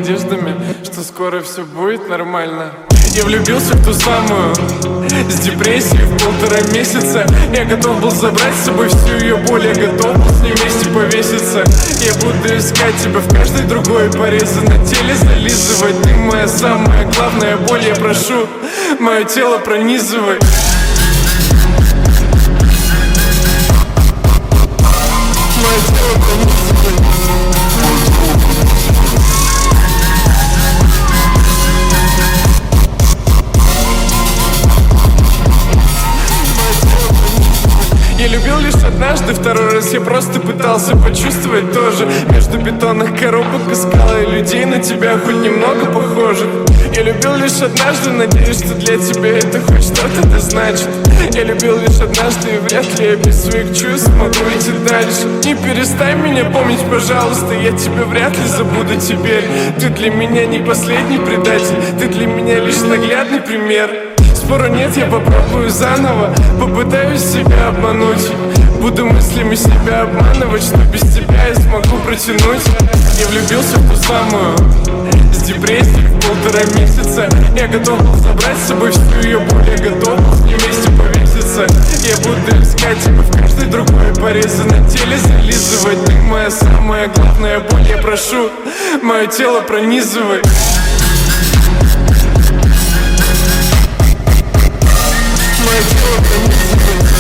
надеждами, что скоро все будет нормально. Я влюбился в ту самую, с депрессией в 1,5 месяца. Я готов был забрать с собой всю ее боль, я готов был с ней вместе повеситься. Я буду искать тебя в каждой другой порезе на теле, зализывать. Ты моя самая главная боль, я прошу, мое тело пронизывай. Мое тело пронизывай. Я любил лишь однажды, второй раз я просто пытался почувствовать тоже. Между бетонных коробок искала и людей на тебя хоть немного похожих. Я любил лишь однажды, надеюсь, что для тебя это хоть что-то да значит. Я любил лишь однажды, и вряд ли я без своих чувств могу идти дальше. Не перестань меня помнить, пожалуйста, я тебя вряд ли забуду теперь. Ты для меня не последний предатель, ты для меня лишь наглядный пример. Спору нет, я попробую заново, попытаюсь себя обмануть. Буду мыслями себя обманывать, что без тебя я смогу протянуть. Я влюбился в ту самую, с депрессией в 1,5 месяца. Я готов был забрать с собой всю ее боль, я готов был с ней вместе повеситься. Я буду искать тебя в каждой другой порезе на теле, зализывать. Ты моя самая главная боль, я прошу, мое тело пронизывай. Мое тело пронизывай.